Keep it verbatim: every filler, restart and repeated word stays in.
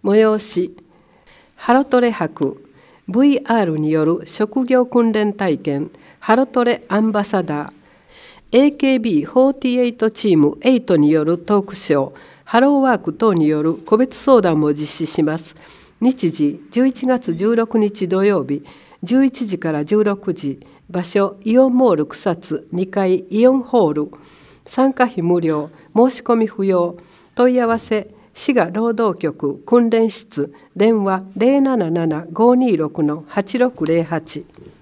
催し、ハロトレ博 ブイアール による職業訓練体験、ハロトレアンバサダー、エーケービーフォーティーエイト チームエイトによるトークショー、ハローワーク等による個別相談も実施します。日時じゅういちがつじゅうろくにち土曜日、じゅういちじからじゅうろくじ、場所イオンモール草津にかいイオンホール、参加費無料、申し込み不要、問い合わせ、滋賀労働局訓練室、電話 ゼロななななごーにーろくのはちろくゼロはち。